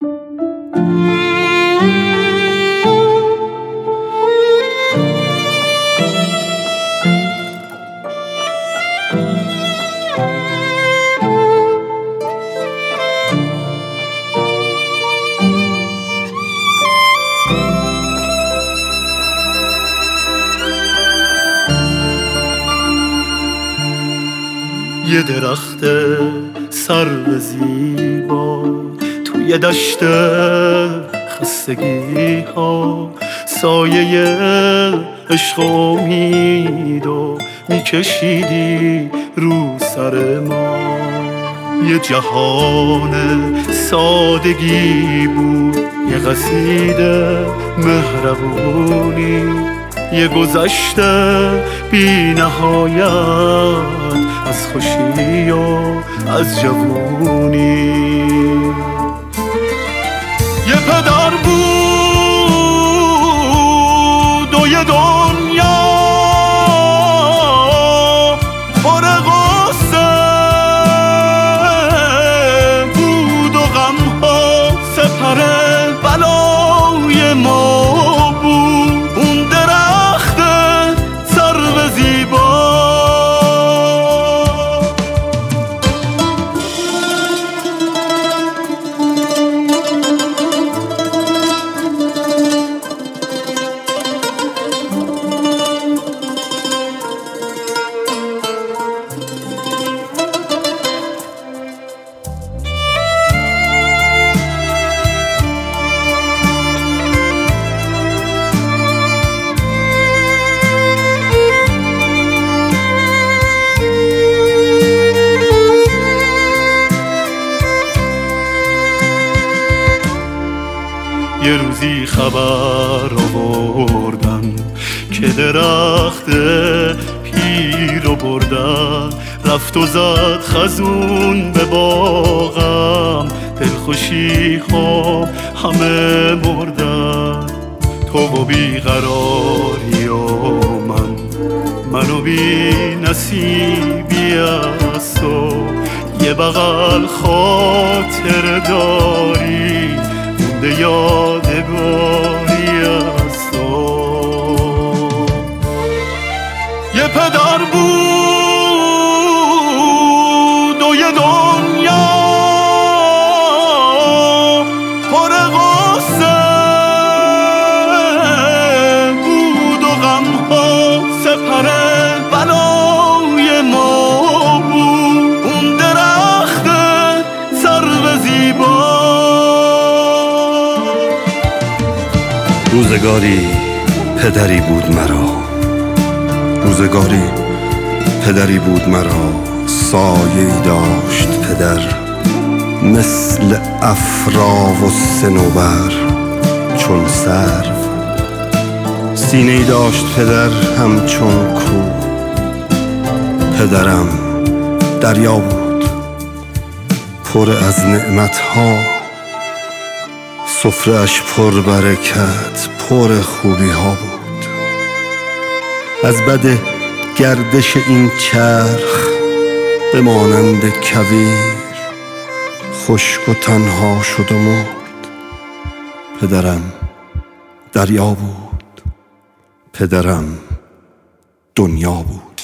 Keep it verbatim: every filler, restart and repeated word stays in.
یه درخت سرو زیبا توی دشت خستگی ها، سایه عشق و امید و میکشیدی رو سر ما. یه جهان سادگی بود، یه قصیده مهربونی، یه گذشته بی نهایت از خوشی و از جوونی. یه پدر بود و یه دنیا پر غصه بود و غمها سپر بلای ما بود. اون درخت سرو زیبا یه روزی خبر آوردن که درخت پیر رو بردن، رفت و زد خزون به باغم، دلخوشی خواب همه مردن. تو و بیقراری و من، منو بی نصیبی از تو، یه بغل خاطر داری مونده یادگاری از تو. یه پدر بود و یه دنیا پر غصه بود و غمها سپر بلای ما بود. اون درخت سرو زیبا. روزگاری پدری بود مرا، روزگاری پدری بود مرا، سایه‌ای داشت پدر مثل افرا و صنوبر چون سرو. سینه‌ای داشت پدر همچون کوه، پدرم دریا بود پر از نعمتها، سفره‌اش پر برکت پر خوبی ها بود. از بد گردش این چرخ به مانند کویر خشک و تنها شد و مرد. پدرم دریا بود، پدرم دنیا بود.